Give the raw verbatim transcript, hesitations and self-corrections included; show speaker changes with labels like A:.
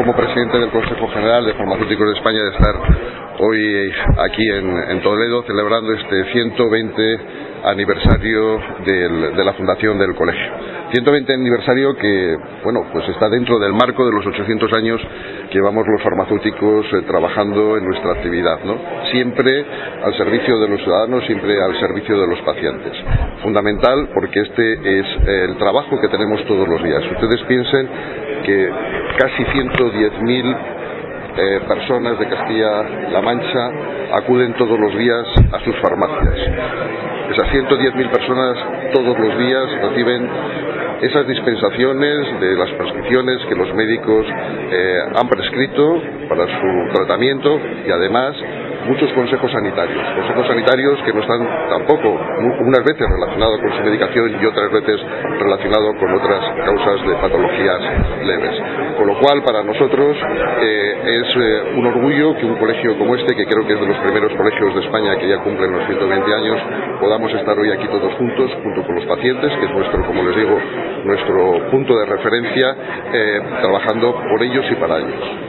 A: como presidente del Consejo General de Farmacéuticos de España de estar hoy aquí en, en Toledo celebrando este ciento veinte aniversario del, de la fundación del colegio. ciento veinte aniversario que, bueno, pues está dentro del marco de los ochocientos años que llevamos los farmacéuticos eh, trabajando en nuestra actividad, ¿no? Siempre al servicio de los ciudadanos, siempre al servicio de los pacientes. Fundamental porque este es el trabajo que tenemos todos los días. Ustedes piensen que casi ciento diez mil eh, personas de Castilla-La Mancha acuden todos los días a sus farmacias. Esas ciento diez mil personas todos los días reciben esas dispensaciones de las prescripciones que los médicos eh, han prescrito para su tratamiento y además muchos consejos sanitarios, consejos sanitarios que no están tampoco unas veces relacionados con su medicación y otras veces relacionados con otras causas de patologías leves. Con lo cual, para nosotros eh, es eh, un orgullo que un colegio como este, que creo que es de los primeros colegios de España que ya cumplen los ciento veinte años, podamos estar hoy aquí todos juntos, junto con los pacientes, que es nuestro, como les digo, nuestro punto de referencia, eh, trabajando por ellos y para ellos.